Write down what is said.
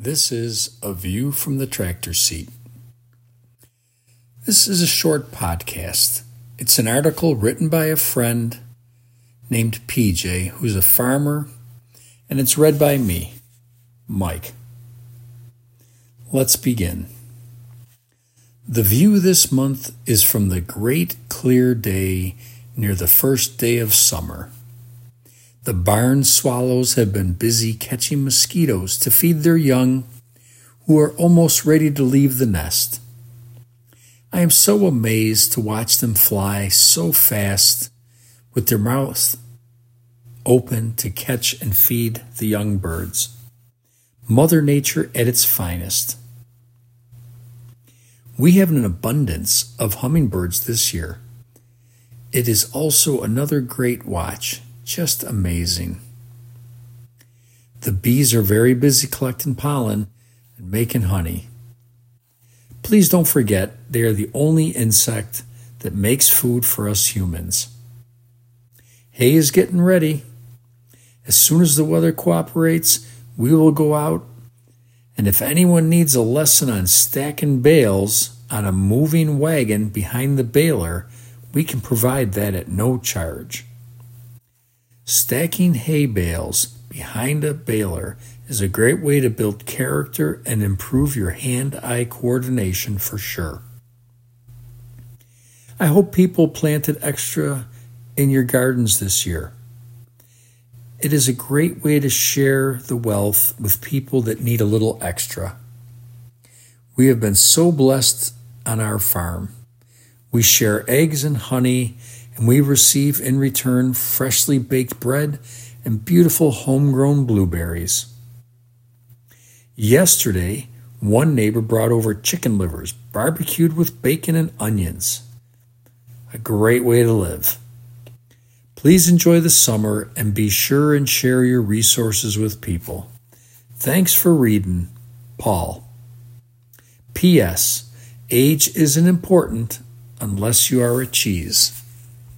This is A View from the Tractor Seat. This is a short podcast. It's an article written by a friend named PJ, who's a farmer, and it's read by me, Mike. Let's begin. The view this month is from the great clear day near the first day of summer. The barn swallows have been busy catching mosquitoes to feed their young, who are almost ready to leave the nest. I am so amazed to watch them fly so fast with their mouths open to catch and feed the young birds. Mother Nature at its finest. We have an abundance of hummingbirds this year. It is also another great watch. Just amazing. The bees are very busy collecting pollen and making honey. Please don't forget they are the only insect that makes food for us humans. Hay is getting ready. As soon as the weather cooperates, we will go out, and if anyone needs a lesson on stacking bales on a moving wagon behind the baler, we can provide that at no charge. Stacking hay bales behind a baler is a great way to build character and improve your hand-eye coordination for sure. I hope people planted extra in your gardens this year. It is a great way to share the wealth with people that need a little extra. We have been so blessed on our farm. We share eggs and honey, and we receive in return freshly baked bread and beautiful homegrown blueberries. Yesterday, one neighbor brought over chicken livers barbecued with bacon and onions. A great way to live. Please enjoy the summer and be sure and share your resources with people. Thanks for reading, Paul. P.S. Age isn't important unless you are a cheese.